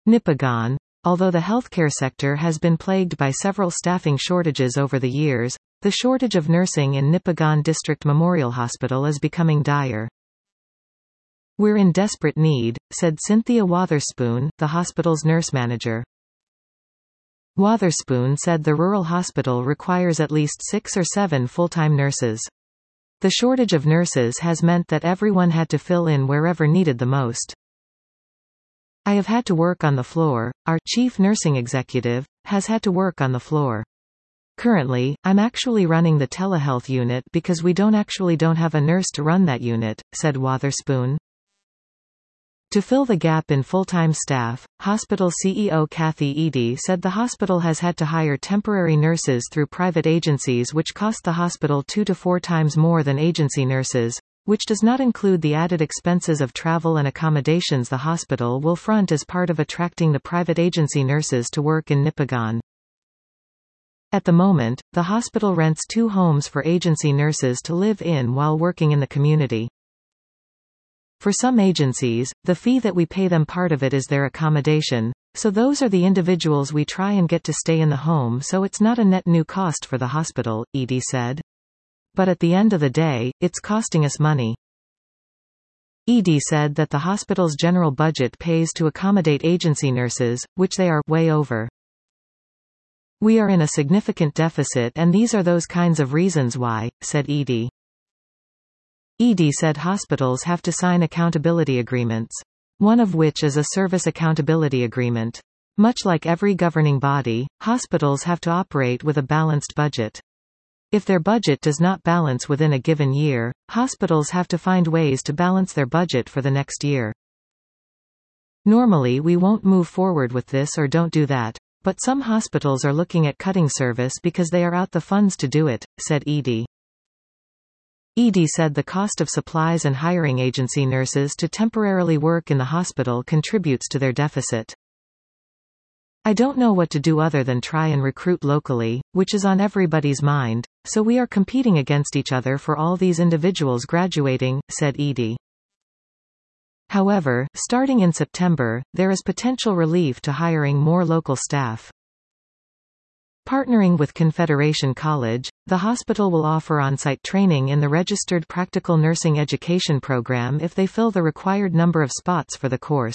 Nipigon. Although the healthcare sector has been plagued by several staffing shortages over the years, the shortage of nursing in Nipigon District Memorial Hospital is becoming dire. "We're in desperate need," said Cynthia Wotherspoon, the hospital's nurse manager. Wotherspoon said the rural hospital requires at least 6 or 7 full-time nurses. The shortage of nurses has meant that everyone had to fill in wherever needed the most. "I have had to work on the floor," our chief nursing executive has had to work on the floor. "Currently, I'm actually running the telehealth unit because we don't have a nurse to run that unit," said Wotherspoon. To fill the gap in full-time staff, hospital CEO Kathy Eady said the hospital has had to hire temporary nurses through private agencies, which cost the hospital 2 to 4 times more than agency nurses, which does not include the added expenses of travel and accommodations the hospital will front as part of attracting the private agency nurses to work in Nipigon. At the moment, the hospital rents 2 homes for agency nurses to live in while working in the community. For some agencies, the fee that we pay them, part of it is their accommodation, so those are the individuals we try and get to stay in the home, so it's not a net new cost for the hospital, Eady said. But at the end of the day, it's costing us money. Eady said that the hospital's general budget pays to accommodate agency nurses, which they are way over. "We are in a significant deficit, and these are those kinds of reasons why," said Eady. Eady said hospitals have to sign accountability agreements. One of which is a service accountability agreement. Much like every governing body, hospitals have to operate with a balanced budget. If their budget does not balance within a given year, hospitals have to find ways to balance their budget for the next year. "Normally we won't move forward with this or don't do that. But some hospitals are looking at cutting service because they are out the funds to do it," said Eady. Eady said the cost of supplies and hiring agency nurses to temporarily work in the hospital contributes to their deficit. "I don't know what to do other than try and recruit locally, which is on everybody's mind, so we are competing against each other for all these individuals graduating," said Eady. However, starting in September, there is potential relief to hiring more local staff. Partnering with Confederation College, the hospital will offer on-site training in the Registered Practical Nursing Education program if they fill the required number of spots for the course.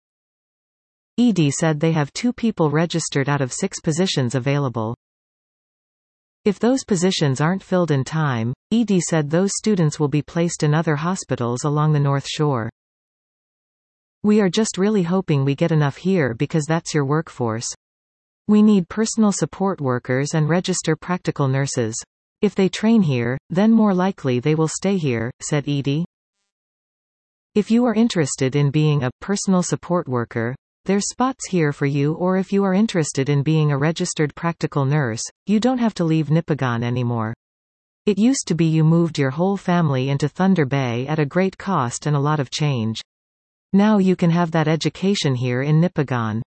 Eady said they have 2 people registered out of 6 positions available. If those positions aren't filled in time, Eady said those students will be placed in other hospitals along the North Shore. "We are just really hoping we get enough here because that's your workforce. We need personal support workers and register practical nurses. If they train here, then more likely they will stay here," said Eady. "If you are interested in being a personal support worker, there's spots here for you, or if you are interested in being a registered practical nurse, you don't have to leave Nipigon anymore. It used to be you moved your whole family into Thunder Bay at a great cost and a lot of change. Now you can have that education here in Nipigon.